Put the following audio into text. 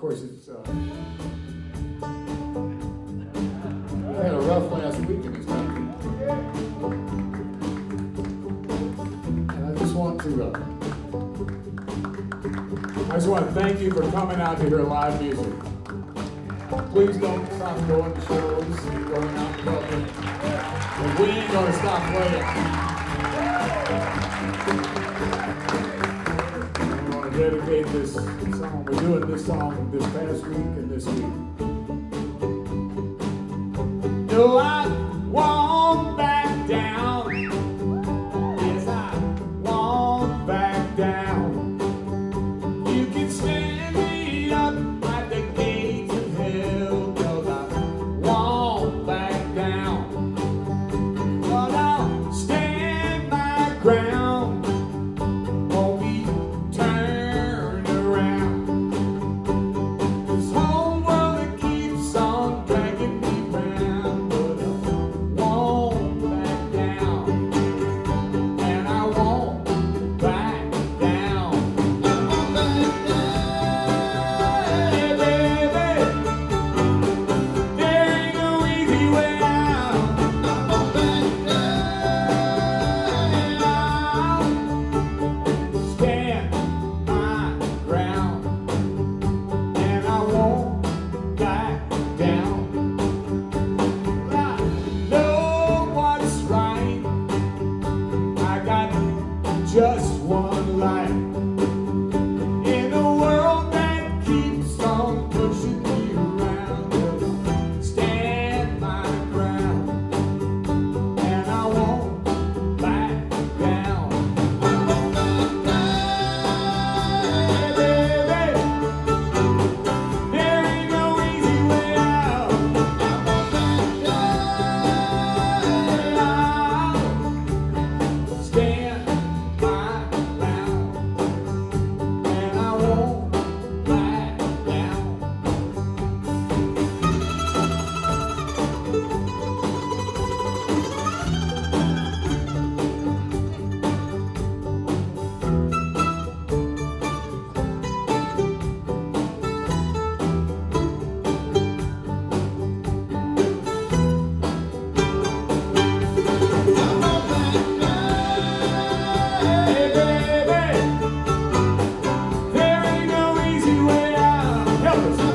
course, it's we had a rough last week in this country, and I just want to thank you for coming out to hear live music. Please don't stop going to shows and going out in public. But we ain't gonna stop playing. We want to dedicate this song. We're doing this song this past week and this week. No, I won't back down. Yes, I won't back down. You can stand me up at the gates of hell, 'cause I won't back down. But I'll stand my ground, won't be turned around. This whole world that keeps on dragging me round, but I won't back down, and I won't back down. Hey, baby, there ain't no easy way out. Stand my ground, and I won't back down. I know what's right. I got just one life in a world that keeps on pushing me around. Stand my ground, and I won't back down. Hey, baby, there ain't no easy way out. Stand my ground, and I won't back down. Hey, baby, there ain't no easy way out. Help us.